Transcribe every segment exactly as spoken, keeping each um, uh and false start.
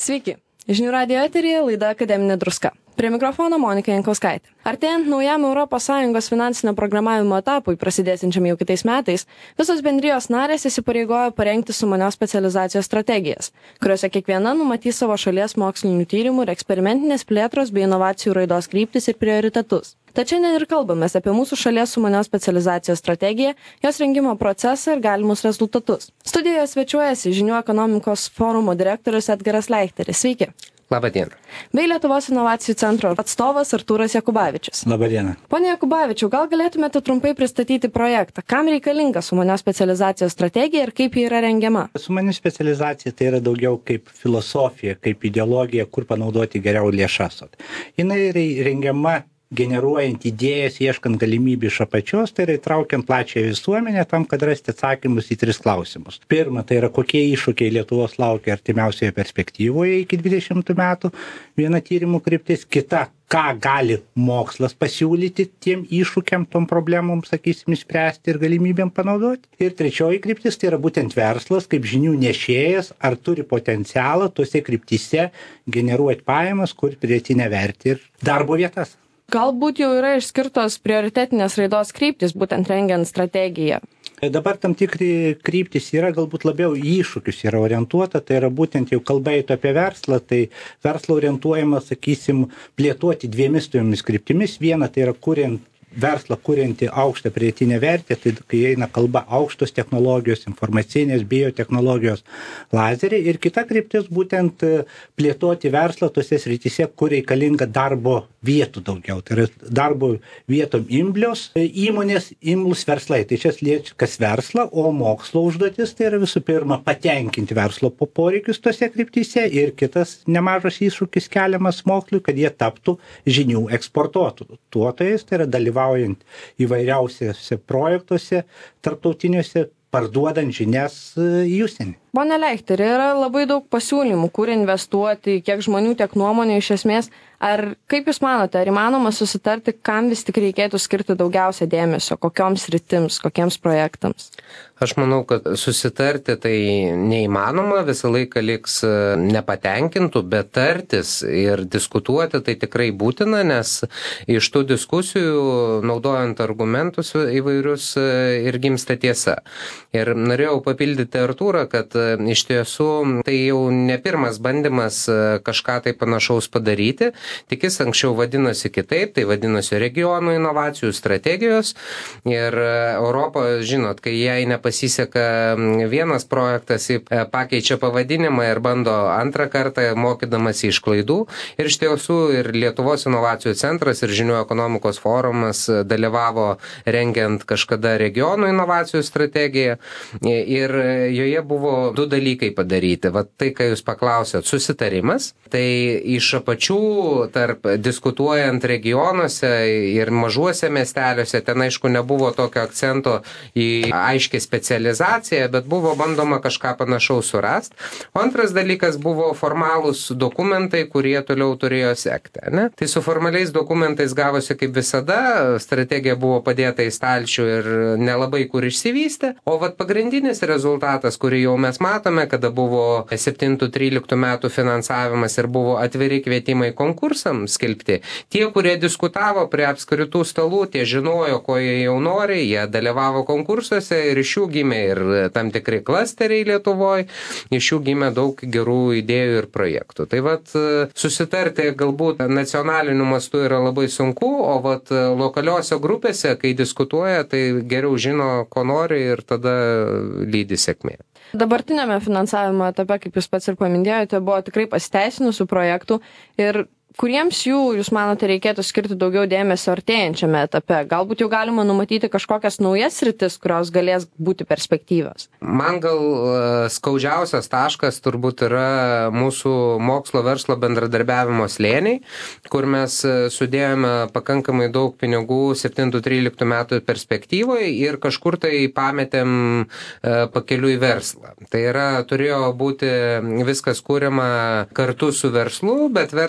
Sveiki. Žinių radijo eteryje laida Akademinė druska. Prie mikrofono Monika Jankauskaitė. Artėjant naujam Europos Sąjungos finansinio programavimo etapui, prasidėsiančiam jau kitais metais, visos bendrijos narės įsipareigojo parengti sumanios specializacijos strategijas, kuriuose kiekviena numatys savo šalies mokslinių tyrimų ir eksperimentinės plėtros bei inovacijų raidos kryptis ir prioritetus. Tad šiandien ir kalbamės apie mūsų šalies sumanios specializacijos strategiją, jos rengimo procesą ir galimus rezultatus. Studijoje svečiuojasi Žinių ekonomikos forumo direktorius Edgaras Leichteris. Sveiki. Labadiena. Bei Lietuvos inovacijų centro atstovas Artūras Jakubavičius. Labadiena. Pone Jakubavičiau, gal galėtumėte trumpai pristatyti projektą? Kam reikalinga sumanios specializacijos strategija ir kaip ji yra rengiama? Sumani specializacija tai yra daugiau kaip filosofija, kaip ideologija, kur panaudoti geriau lėšas. Jinai rengiama generuojant idėjas, ieškant galimybių iš apačios, tai yra įtraukiant plačią visuomenę tam, kad rasti atsakymus į tris klausimus. Pirma, tai yra kokie iššūkiai Lietuvos laukia artimiausioje perspektyvoje iki dvidešimtų metų, viena tyrimų kryptis, kita, ką gali mokslas pasiūlyti tiem iššūkiam, tom problemom, sakysim, spręsti ir galimybėm panaudoti. Ir trečioji kryptis, tai yra būtent verslas, kaip žinių nešėjas, ar turi potencialą tose kryptise generuoti pajamas, kur pridėtinę vertę ir darbo vietas. Galbūt jau yra išskirtos prioritetinės raidos kryptis, būtent rengiant strategiją. Dabar tam tikri kryptis yra galbūt labiau į iššūkius yra orientuota, tai yra būtent jau kalba eitų apie verslą, tai verslo orientuojama, sakysim, plėtoti dviemis tomis kryptimis. Viena tai yra kuriant verslą, kurianti aukštą pridėtinę vertę, tai kai eina kalba aukštos technologijos, informacinės, biotechnologijos, lazeriai. Ir kita kryptis būtent plėtoti verslą tose srityse, kur reikalinga darbo vietų daugiau. Tai yra darbo vietom imlios įmonės, imlus verslai. Tai čia liečia kas verslą, o mokslo užduotis tai yra visų pirma patenkinti verslo poreikius tose kryptyse ir kitas nemažas iššūkis keliamas mokslui, kad jie taptų žinių eksportuotojais, tai yra dalyvaujant įvairiausiuose projektuose, tarptautiniuose, parduodant žinias į užsienį. Pone Leichteri, yra labai daug pasiūlymų, kur investuoti, kiek žmonių, tiek nuomonių iš esmės. Ar kaip Jūs manote, ar įmanoma susitarti, kam vis tik reikėtų skirti daugiausia dėmesio, kokioms sritims, kokiems projektams? Aš manau, kad susitarti tai neįmanoma, visą laiką liks nepatenkintų, bet tartis ir diskutuoti tai tikrai būtina, nes iš tų diskusijų, naudojant argumentus įvairius, ir gimsta tiesa. Ir norėjau papildyti Artūrą, kad iš tiesų tai jau ne pirmas bandymas kažką tai panašaus padaryti, tik jis anksčiau vadinosi kitaip, tai vadinosi regionų inovacijų strategijos. Ir Europą, žinot, kai jai nepasiseka vienas projektas, pakeičia pavadinimą ir bando antrą kartą mokydamas iš klaidų. Ir iš tiesų ir Lietuvos inovacijų centras ir Žinių ekonomikos forumas dalyvavo rengiant kažkada regionų inovacijų strategiją. Ir joje buvo du dalykai padaryti. Vat tai, ką Jūs paklausėt, susitarimas. Tai iš apačių tarp diskutuojant regionuose ir mažuose miesteliuose, ten aišku nebuvo tokio akcento į aiškę specializaciją, bet buvo bandoma kažką panašaus surasti. O antras dalykas buvo formalūs dokumentai, kurie toliau turėjo sekti. Ne? Tai su formaliais dokumentais gavosi kaip visada, strategija buvo padėta į stalčių ir nelabai kur išsivystė, o vat pagrindinis rezultatas, kurį jau mes matome, kada buvo septintų tryliktų metų finansavimas ir buvo atviri kvietimai konkursams skelbti. Tie, kurie diskutavo prie apskritų stalų, tie žinojo, ko jie jau nori, jie dalyvavo konkursuose ir iš jų gimė ir tam tikri klasteriai Lietuvoje, iš jų gimė daug gerų idėjų ir projektų. Tai vat susitarti galbūt nacionaliniu mastu yra labai sunku, o vat lokaliose grupėse, kai diskutuoja, tai geriau žino, ko nori ir tada lydi sėkmė. Dabartinėme finansavimo etape, kaip Jūs pats ir paminėjote, buvo tikrai pasiteisinusių projektų ir kuriems jų, Jūs manote, reikėtų skirti daugiau dėmesio artėjančiame etape? Galbūt jau galima numatyti kažkokias naujas sritis, kurios galės būti perspektyvios? Man gal skaudžiausias taškas turbūt yra mūsų mokslo verslo bendradarbiavimo slėniai, kur mes sudėjome pakankamai daug pinigų septintų tryliktų metų perspektyvoje ir kažkur tai pametėm pakeliui verslą. Tai yra, turėjo būti viskas kuriama kartu su verslu, bet verslas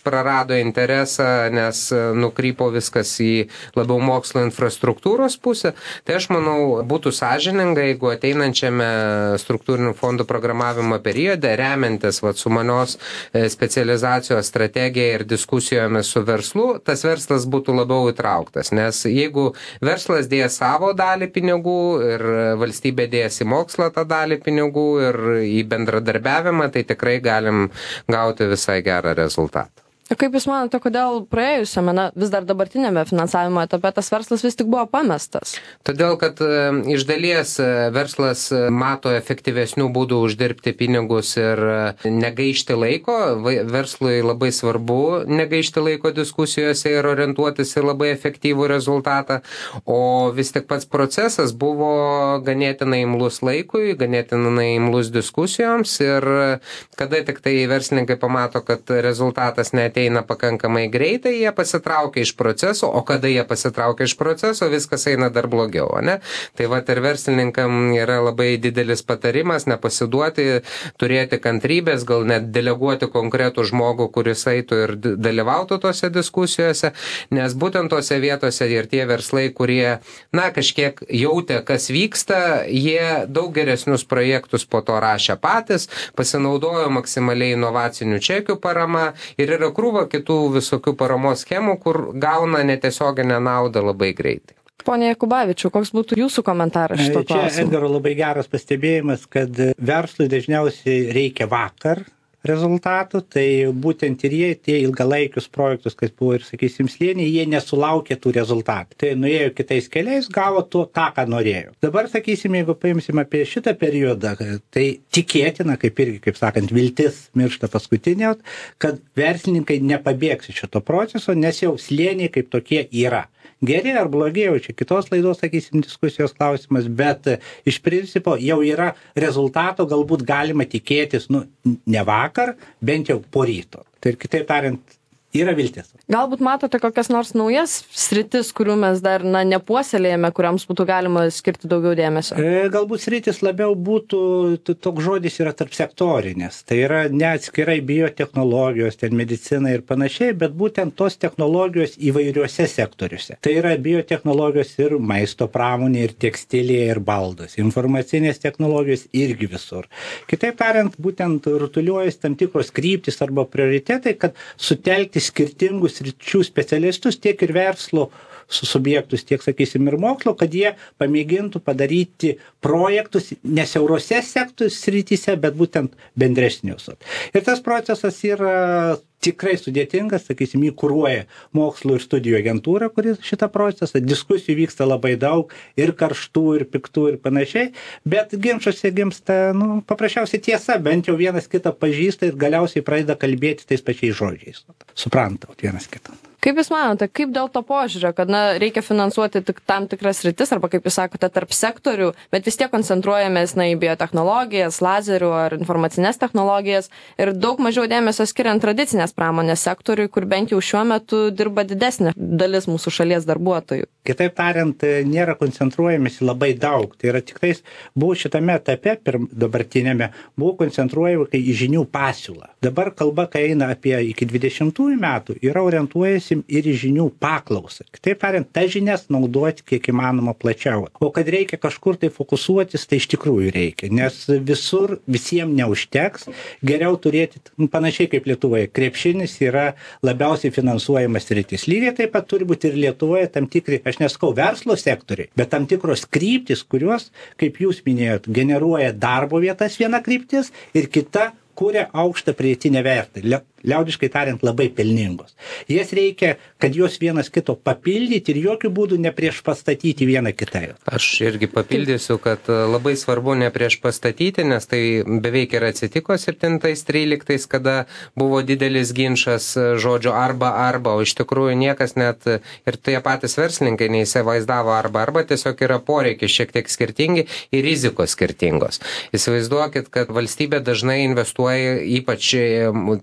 prarado interesą, nes nukrypo viskas į labiau mokslo infrastruktūros pusę. Tai aš manau, būtų sąžininga, jeigu ateinančiame struktūrinių fondų programavimo periode, remiantis vat, sumanios specializacijos strategija ir diskusijomis su verslu, tas verslas būtų labiau įtrauktas. Nes jeigu verslas dės savo dalį pinigų ir valstybė dės į mokslą tą dalį pinigų ir į bendradarbiavimą, tai tikrai galim gauti visai gerą rezultatą. Kaip Jūs manote, kodėl praėjusiame, na, vis dar dabartinėme finansavimo etape tas verslas vis tik buvo pamestas? Todėl, kad e, iš dalies e, verslas mato efektyvesnių būdų uždirbti pinigus ir e, negaišti laiko. Va, verslui labai svarbu negaišti laiko diskusijose ir orientuotis į labai efektyvų rezultatą. O vis tik pats procesas buvo ganėtinai imlus laikui, ganėtinai imlus diskusijoms ir kada tik tai verslininkai pamato, kad rezultatas net ateina pakankamai greitai, jie pasitraukia iš proceso, o kada jie pasitraukia iš proceso, viskas eina dar blogiau, ne? Tai va ir verslininkam yra labai didelis patarimas nepasiduoti, turėti kantrybės, gal net deleguoti konkretų žmogų, kuris eitų ir dalyvautų tose diskusijose, nes būtent tose vietose ir tie verslai, kurie, na, kažkiek jautė, kas vyksta, jie daug geresnius projektus po to rašė patys, pasinaudojo maksimaliai inovacinių čekių parama ir yra krūva kitų visokių paramos schemų, kur gauna netiesioginę naudą labai greitai. Pone Jakubavičiau, koks būtų Jūsų komentaras šito klausimu? Čia Edgaro labai geras pastebėjimas, kad verslui dažniausiai reikia vakar rezultatų, tai būtent ir jie, tie ilgalaikius projektus, kas buvo ir, sakysim, slėniai, jie nesulaukė tų rezultatų. Tai nuėjo kitais keliais, gavo to, tą, ką norėjo. Dabar, sakysim, jeigu paimsim apie šitą periodą, tai tikėtina, kaip irgi, kaip sakant, viltis miršta paskutinė, kad verslininkai nepabėgs iš šito proceso, nes jau slėniai kaip tokie yra. Geri ar blogi, jau čia kitos laidos, sakysim, diskusijos klausimas, bet iš principo jau yra rezultato, galbūt galima tikėtis, nu, ne vakar, bent jau po ryto. Tai kitaip tariant, yra viltis. Galbūt matote kokias nors naujas sritis, kurių mes dar, na, nepuoselėjame, kuriams būtų galima skirti daugiau dėmesio? E, galbūt sritis labiau būtų, toks žodis yra tarp sektorinės. Tai yra ne atskirai biotechnologijos, ten medicina ir panašiai, bet būtent tos technologijos įvairiuose sektoriuose. Tai yra biotechnologijos ir maisto pramonė, ir tekstilė, ir baldos. Informacinės technologijos irgi visur. Kitaip tariant, būtent rutuliuojas tam tikros kryptis arba prioritetai, kad sutelkti skirtingus sričių specialistus, tiek ir verslo subjektus, tiek, sakysim, ir mokslo, kad jie pamėgintų padaryti projektus ne siaurose sektorių srityse, bet būtent bendresnius. Ir tas procesas yra tikrai sudėtingas, sakysim, jį kuruoja mokslo ir studijų agentūra, kuris šitą procesą, diskusijų vyksta labai daug, ir karštų, ir piktų, ir panašiai, bet ginčuose gimsta, nu, paprasčiausiai tiesa, bent jau vienas kitą pažįsta ir galiausiai pradeda kalbėti tais pačiais žodžiais. Supranta vienas kitą. Kaip Jūs manote, kaip dėl to požiūrio, kad, na, reikia finansuoti tik tam tikras sritis, arba kaip Jūs sakote, tarp sektorių, bet vis tiek koncentruojamės, na, į biotechnologijas, lazerių ar informacinės technologijas ir daug mažiau dėmesio skiriant tradicinės pramonės sektoriui, kur bent jau šiuo metu dirba didesnė dalis mūsų šalies darbuotojų? Kitaip tariant, nėra koncentruojamės labai daug. Tai yra tik tais, buvo šitame etape, dabartinėme, buvo koncentruojama į žinių pasiūlą. Dabar kalba, kai eina apie iki dvidešimtųjų metų, yra orientuojasi ir į žinių paklausą. Kitaip tariant, tas žinias naudoti kiek įmanoma plačiau. O kad reikia kažkur tai fokusuotis, tai iš tikrųjų reikia, nes visur visiems neužteks. Geriau turėti, panašiai kaip Lietuvoje, krepšinis yra labiausiai finansuojamas sritis. Lygiai taip pat turi būti ir Lietuvoje tam tikri, aš neskau verslo sektoriai, bet tam tikros kryptis, kurios, kaip jūs minėjot, generuoja darbo vietas viena kryptis ir kita kuria aukštą pridėtinę vertę. Liaudiškai tariant, labai pelningos. Jas reikia, kad jos vienas kito papildyti ir jokių būdų nepriešpastatyti vieną kitai. Aš irgi papildysiu, kad labai svarbu nepriešpastatyti, nes tai beveik ir atsitiko septintais tryliktais, kada buvo didelis ginčas žodžio arba arba, o iš tikrųjų niekas net ir tie patys verslininkai neįsivaizdavo arba arba, tiesiog yra poreikiai šiek tiek skirtingi ir rizikos skirtingos. Įsivaizduokit, kad valstybė dažnai investuoja ypač tose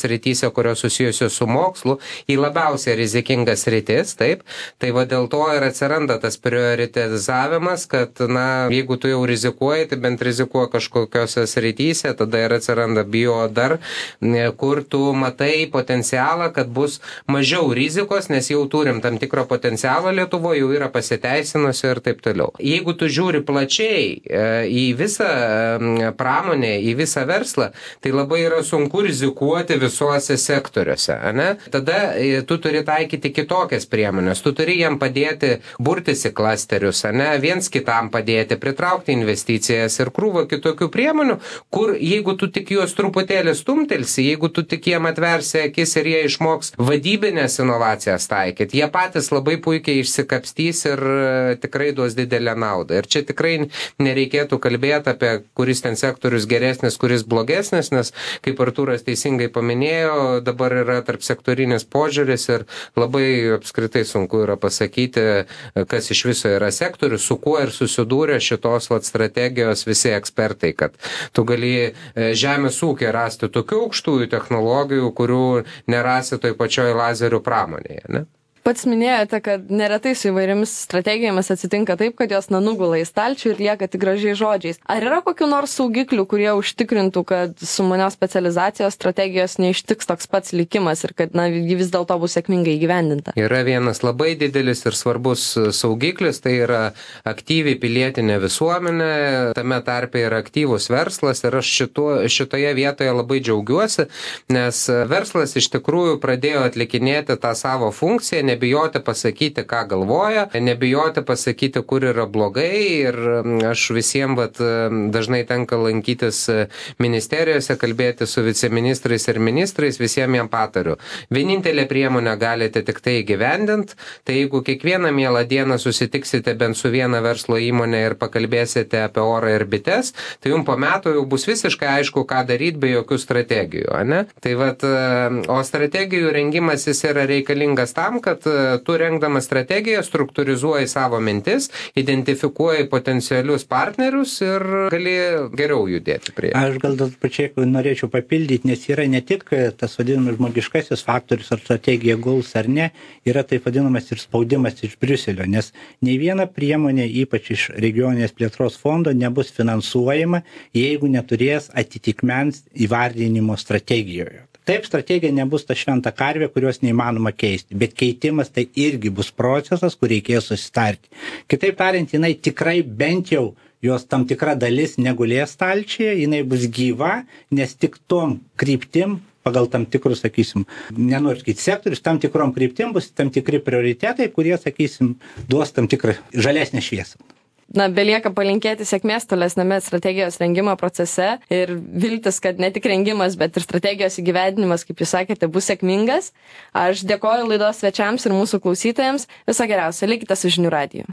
srityse, kurios susijusios su mokslu, į labiausiai rizikingas sritis, taip. Tai va dėl to ir atsiranda tas prioritizavimas, kad, na, jeigu tu jau rizikuoji, tai bent rizikuoji kažkokiose srityse, tada ir atsiranda bio dar, kur tu matai potencialą, kad bus mažiau rizikos, nes jau turim tam tikrą potencialą Lietuvoje, jau yra pasiteisinusi ir taip toliau. Jeigu tu žiūri plačiai į visą pramonę, į visą verslą, tai labai yra sunku rizikuoti visuose sektoriuose, ane? Tada tu turi taikyti kitokias priemonės, tu turi jam padėti burtis į klasterius, ane? Viens kitam padėti, pritraukti investicijas ir krūvą kitokių priemonių, kur jeigu tu tik juos truputėlį stumtelsi, jeigu tu tik jiem atversi akis ir jie išmoks vadybinės inovacijas taikyti, jie patys labai puikiai išsikapstys ir tikrai duos didelę naudą. Ir čia tikrai nereikėtų kalbėti apie kuris ten sektorius geresnis, kuris blogesnis, nes kaip Artūras teisingai paminėjo, dabar yra tarp sektorinis požiūris ir labai apskritai sunku yra pasakyti, kas iš viso yra sektorius, su kuo ir susidūrė šitos vat strategijos visi ekspertai, kad tu gali žemės ūkį rasti tokių aukštųjų technologijų, kurių nerasi toj pačioj lazerių pramonėje, ne? Pats minėjote, kad neretai su įvairiomis strategijomis atsitinka taip, kad jos na nugula į stalčių ir lieka tik gražiai žodžiais. Ar yra kokių nors saugiklių, kurie užtikrintų, kad su manios specializacijos strategijos neištiks toks pats likimas ir kad na, ji vis dėlto bus sėkmingai įgyvendinta? Yra vienas labai didelis ir svarbus saugiklis, tai yra aktyvi pilietinė visuomenė, tame tarpe yra aktyvus verslas ir aš šituo, šitoje vietoje labai džiaugiuosi, nes verslas iš tikrųjų pradėjo atlikinėti tą savo funkciją, nebijoti pasakyti, ką galvoja, nebijoti pasakyti, kur yra blogai ir aš visiems vat, dažnai tenka lankytis ministerijose, kalbėti su viceministrais ir ministrais, visiems jam patariu. Vienintelė priemonė galite tik tai įgyvendinti, tai jeigu kiekvieną mielą dieną susitiksite bent su viena verslo įmonė ir pakalbėsite apie orą ir bites, tai jums po metų jau bus visiškai aišku, ką daryti be jokių strategijų. Ne? Tai vat, o strategijų rengimas jis yra reikalingas tam, kad tu rengdamas strategiją struktūrizuoji savo mintis, identifikuoji potencialius partnerius ir gali geriau judėti prie. Aš gal dar pačiai norėčiau papildyti, nes yra ne tik tas vadinamas žmogiškasis faktorius, ar strategija guls ar ne, yra taip vadinamas ir spaudimas iš Briuselio, nes nei viena priemonė, ypač iš regioninės plėtros fondo, nebus finansuojama, jeigu neturės atitikmens įvardinimo strategijoje. Taip, strategija nebus ta šventa karvė, kurios neįmanoma keisti, bet keitimas tai irgi bus procesas, kur reikės susitarti. Kitaip tariant, jinai tikrai bent jau jos tam tikra dalis negulės stalčiuje, jinai bus gyva, nes tik tom kryptim, pagal tam tikrus, sakysim, nenoriu sakyti sektorius, tam tikrom kryptim bus tam tikri prioritetai, kurie, sakysim, duos tam tikrą žalesnę šviesą. Na, belieka palinkėti sėkmės tolesnėme strategijos rengimo procese ir viltis, kad ne tik rengimas, bet ir strategijos įgyvendinimas, kaip jūs sakėte, bus sėkmingas. Aš dėkoju laidos svečiams ir mūsų klausytojams. Viso geriausio, likite su Žinių radiju.